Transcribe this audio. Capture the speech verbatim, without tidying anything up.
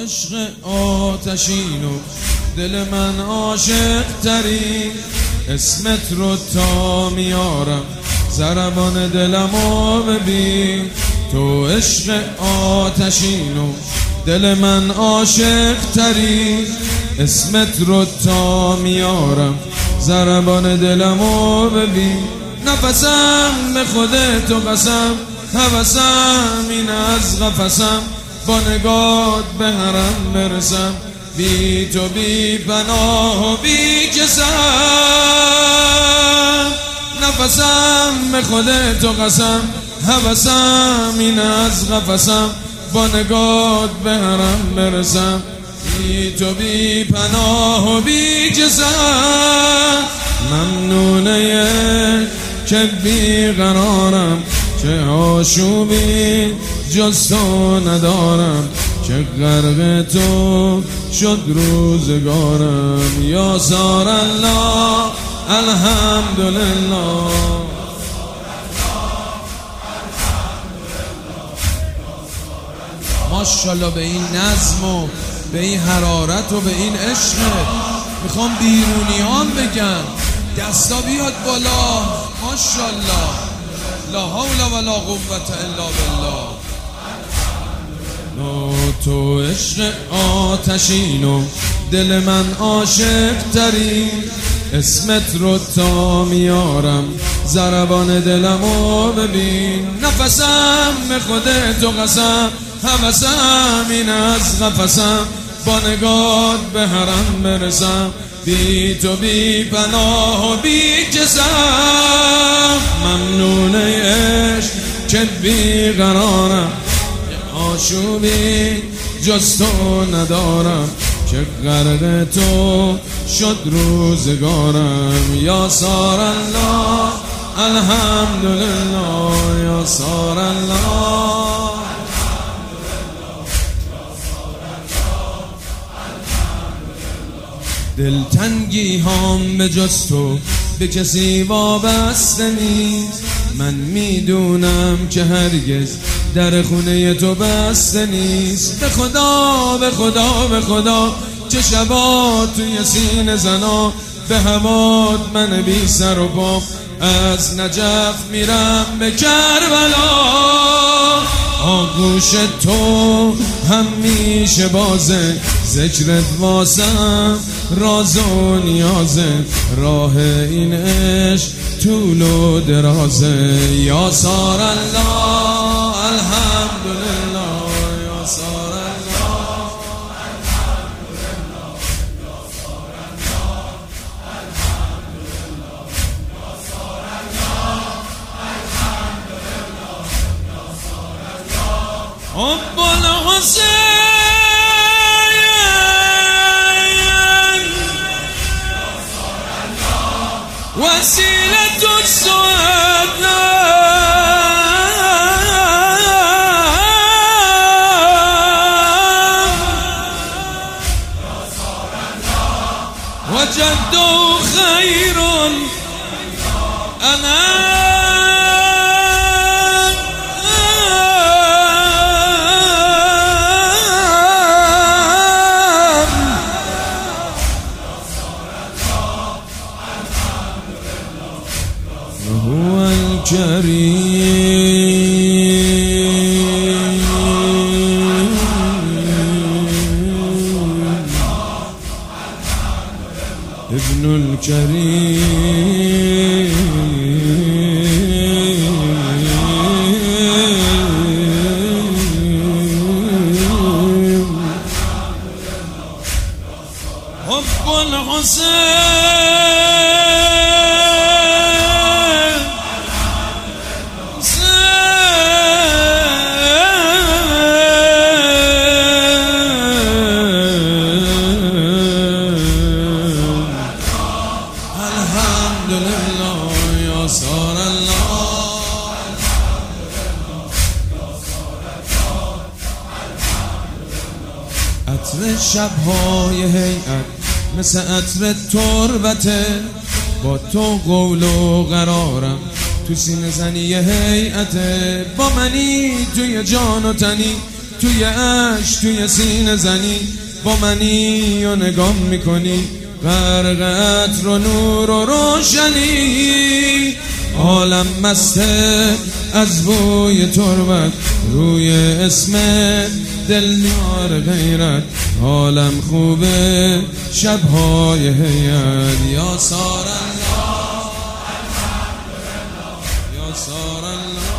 عشق آتشین و دل من عاشق ترین، اسمت رو تا میارم ضربان دلمو ببین. تو عشق آتشین و دل من عاشق ترین، اسمت رو تا میارم ضربان دلمو ببین. نفسم به خودت و قسم، هوسم این از قفسم، با نگات به حرم برسم، بی تو بی پناه و بی کسم. نفسم به خودت و قسم، هوسم این از قفسم، با نگات به حرم برسم، بی تو بی پناه و بی کسم. ممنونه که بی قرارم، چه آشوبی جز تو ندارم، چه غرق تو شد روزگارم. یا سار الله الحمدلله. ماشاءالله به این نظم و به این حرارت و به این عشق. میخوام بیرونیان بگن دستا بیاد بالا. ماشاءالله لا حول ولا قوة الا بالله. تو عشق آتشین و دل من عاشق ترین، اسمت رو تا میارم ضربان دلمو ببین. نفسم به خودت و قسم، هوسم این از قفسم، با نگات به حرم برسم، بی تو بی پناه و بی کسم. ممنونه عشق که بی قرارم، آشوبی جز تو ندارم، که غرق تو شد روزگارم. یا سار الله الحمدلله. یا سار الله. دلتنگی هم به جز تو به کسی وابسته نیست، من میدونم که هرگز در خونه تو بسته نیست. به خدا به خدا به خدا چه شبا توی سینه زنا، به هوات من بی سر و پا از نجف میرم به کربلا. آغوش تو همیشه بازه، ذکرت واسم راز و نیازه، راه این عشق طول و درازه. یا سار الله الحمدلله. یا سار الله الحمدلله. یا سار الله الحمدلله. یا سار الله الحمدلله. یا سار الله. حب الحسین وسيلة السعداء وجده خير أنا هو الكريم ابن الكريم حب الحسين عطر شبهای هیئت مثل عطر تربته، با تو قول و قرارم تو سینه زنی هیئته. با منی توی جان و تنی توی عشق توی سینه زنی با منی و نگام میکنی غرقت رو نور و روشنی عالم مسته از بوی تربت روی اسم دلدار غیرت عالم خوبه شبهای هیئت یا سار الله یا سار الله